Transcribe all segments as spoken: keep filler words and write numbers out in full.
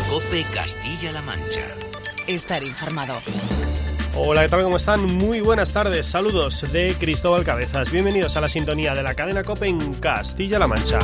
COPE Castilla-La Mancha. Estar informado. Hola, ¿qué tal? ¿Cómo están? Muy buenas tardes. Saludos de Cristóbal Cabezas. Bienvenidos a la sintonía de la cadena COPE en Castilla-La Mancha.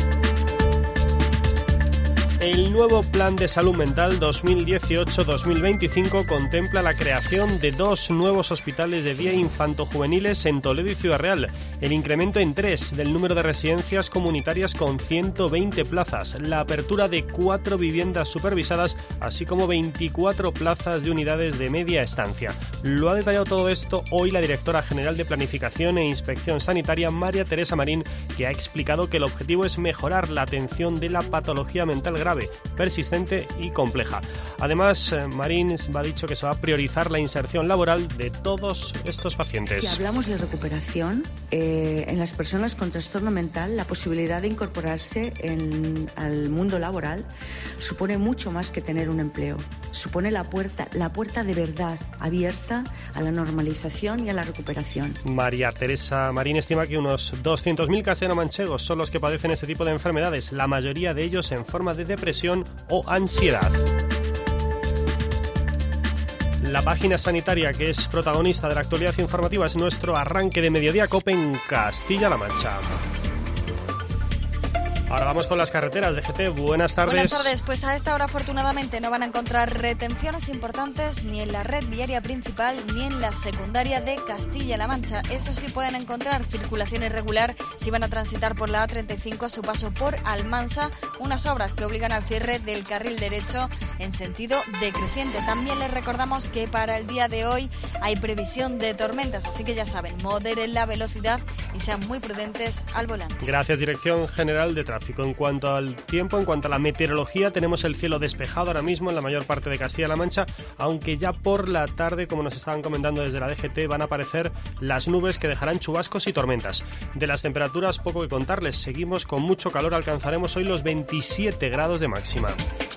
El nuevo Plan de Salud Mental dos mil dieciocho dos mil veinticinco contempla la creación de dos nuevos hospitales de día infantojuveniles en Toledo y Ciudad Real, el incremento en tres del número de residencias comunitarias con ciento veinte plazas, la apertura de cuatro viviendas supervisadas, así como veinticuatro plazas de unidades de media estancia. Lo ha detallado todo esto hoy la directora general de Planificación e Inspección Sanitaria, María Teresa Marín, que ha explicado que el objetivo es mejorar la atención de la patología mental grave, persistente y compleja. Además, Marín ha dicho que se va a priorizar la inserción laboral de todos estos pacientes. Si hablamos de recuperación, eh, en las personas con trastorno mental, la posibilidad de incorporarse en, al mundo laboral supone mucho más que tener un empleo. Supone la puerta, la puerta de verdad abierta a la normalización y a la recuperación. María Teresa Marín estima que unos doscientos mil castellanomanchegos son los que padecen este tipo de enfermedades, la mayoría de ellos en forma de depresión o ansiedad. La página sanitaria que es protagonista de la actualidad informativa es nuestro arranque de Mediodía COPE en Castilla-La Mancha. Ahora vamos con las carreteras. D G T, buenas tardes. Buenas tardes. Pues a esta hora afortunadamente no van a encontrar retenciones importantes ni en la red viaria principal ni en la secundaria de Castilla-La Mancha. Eso sí, pueden encontrar circulación irregular si van a transitar por la A treinta y cinco a su paso por Almansa, unas obras que obligan al cierre del carril derecho en sentido decreciente. También les recordamos que para el día de hoy hay previsión de tormentas, así que ya saben, moderen la velocidad y sean muy prudentes al volante. Gracias, Dirección General de Tráfico. En cuanto al tiempo, en cuanto a la meteorología, tenemos el cielo despejado ahora mismo en la mayor parte de Castilla-La Mancha, aunque ya por la tarde, como nos estaban comentando desde la D G T, van a aparecer las nubes que dejarán chubascos y tormentas. De las temperaturas, poco que contarles. Seguimos con mucho calor, alcanzaremos hoy los veintisiete grados de máxima.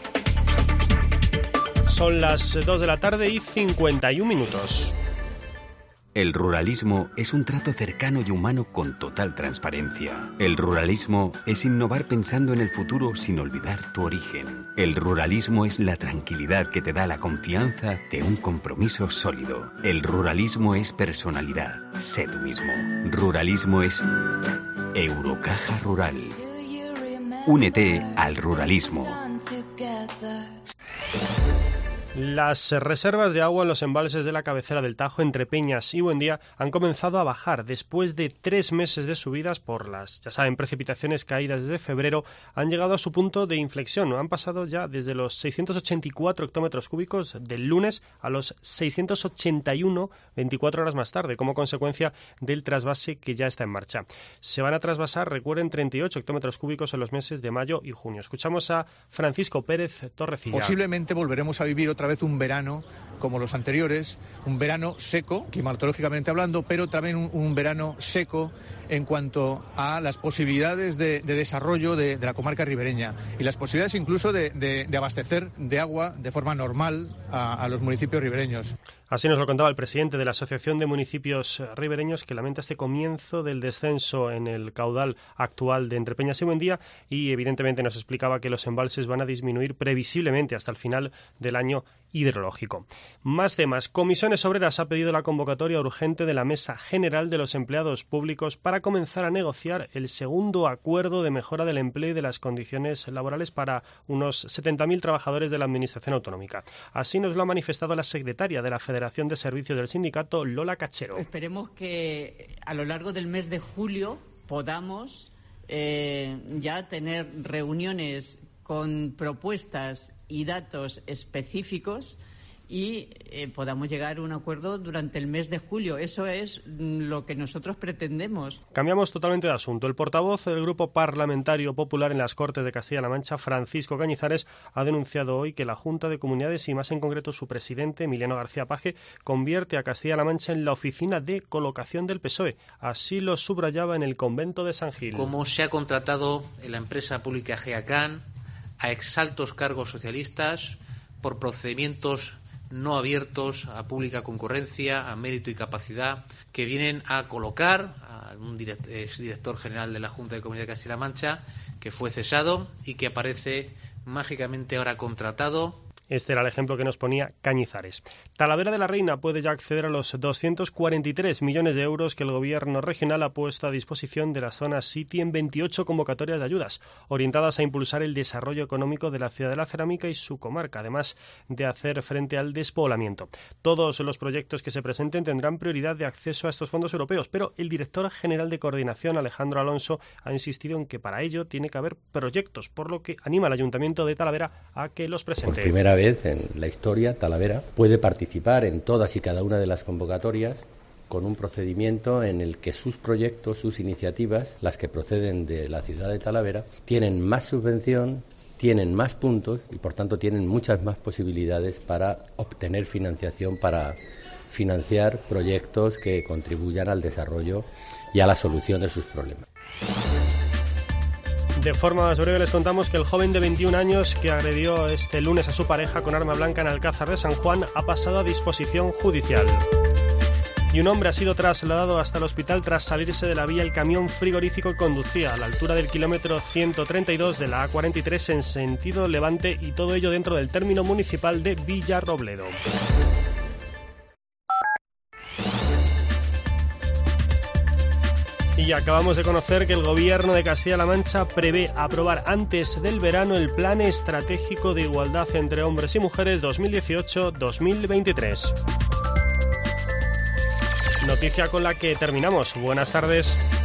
Son las dos de la tarde y cincuenta y un minutos. El ruralismo es un trato cercano y humano con total transparencia. El ruralismo es innovar pensando en el futuro sin olvidar tu origen. El ruralismo es la tranquilidad que te da la confianza de un compromiso sólido. El ruralismo es personalidad. Sé tú mismo. Ruralismo es Eurocaja Rural. Únete al ruralismo. Las reservas de agua en los embalses de la cabecera del Tajo entre Peñas y Buendía han comenzado a bajar después de tres meses de subidas por las, ya saben, precipitaciones caídas desde febrero. Han llegado a su punto de inflexión. Han pasado ya desde los seiscientos ochenta y cuatro hectómetros cúbicos del lunes a los seiscientos ochenta y uno veinticuatro horas más tarde, como consecuencia del trasvase que ya está en marcha. Se van a trasvasar, recuerden, treinta y ocho hectómetros cúbicos en los meses de mayo y junio. Escuchamos a Francisco Pérez Torrecilla. Posiblemente volveremos a vivir otra vez un verano como los anteriores, un verano seco, climatológicamente hablando, pero también un, un verano seco en cuanto a las posibilidades de, de desarrollo de, de la comarca ribereña y las posibilidades incluso de, de, de abastecer de agua de forma normal a, a los municipios ribereños. Así nos lo contaba el presidente de la Asociación de Municipios Ribereños, que lamenta este comienzo del descenso en el caudal actual de Entre Peñas y Buendía, y evidentemente nos explicaba que los embalses van a disminuir previsiblemente hasta el final del año hidrológico. Más temas. Comisiones Obreras ha pedido la convocatoria urgente de la Mesa General de los Empleados Públicos para comenzar a negociar el segundo acuerdo de mejora del empleo y de las condiciones laborales para unos setenta mil trabajadores de la Administración Autonómica. Así nos lo ha manifestado la secretaria de la Federación de Servicios del sindicato, Lola Cachero. Esperemos que a lo largo del mes de julio podamos eh, ya tener reuniones con propuestas y datos específicos y eh, podamos llegar a un acuerdo durante el mes de julio. Eso es lo que nosotros pretendemos. Cambiamos totalmente de asunto. El portavoz del Grupo Parlamentario Popular en las Cortes de Castilla-La Mancha, Francisco Cañizares, ha denunciado hoy que la Junta de Comunidades, y más en concreto su presidente, Emiliano García Paje, convierte a Castilla-La Mancha en la oficina de colocación del P S O E. Así lo subrayaba en el convento de San Gil. Como se ha contratado en la empresa pública GEACAN a exaltos cargos socialistas por procedimientos no abiertos a pública concurrencia, a mérito y capacidad, que vienen a colocar a un direct, exdirector general de la Junta de Comunidad de Castilla-La Mancha, que fue cesado y que aparece mágicamente ahora contratado. Este era el ejemplo que nos ponía Cañizares. Talavera de la Reina puede ya acceder a los doscientos cuarenta y tres millones de euros que el gobierno regional ha puesto a disposición de la zona City en veintiocho convocatorias de ayudas, orientadas a impulsar el desarrollo económico de la ciudad de la cerámica y su comarca, además de hacer frente al despoblamiento. Todos los proyectos que se presenten tendrán prioridad de acceso a estos fondos europeos, pero el director general de Coordinación, Alejandro Alonso, ha insistido en que para ello tiene que haber proyectos, por lo que anima al Ayuntamiento de Talavera a que los presente. Por primera vez en la historia, Talavera puede participar en todas y cada una de las convocatorias con un procedimiento en el que sus proyectos, sus iniciativas, las que proceden de la ciudad de Talavera, tienen más subvención, tienen más puntos y por tanto tienen muchas más posibilidades para obtener financiación, para financiar proyectos que contribuyan al desarrollo y a la solución de sus problemas. De forma más breve les contamos que el joven de veintiún años que agredió este lunes a su pareja con arma blanca en Alcázar de San Juan ha pasado a disposición judicial. Y un hombre ha sido trasladado hasta el hospital tras salirse de la vía el camión frigorífico que conducía a la altura del kilómetro ciento treinta y dos de la A cuarenta y tres en sentido levante, y todo ello dentro del término municipal de Villarrobledo. Y acabamos de conocer que el Gobierno de Castilla-La Mancha prevé aprobar antes del verano el Plan Estratégico de Igualdad entre Hombres y Mujeres dos mil dieciocho a dos mil veintitrés. Noticia con la que terminamos. Buenas tardes.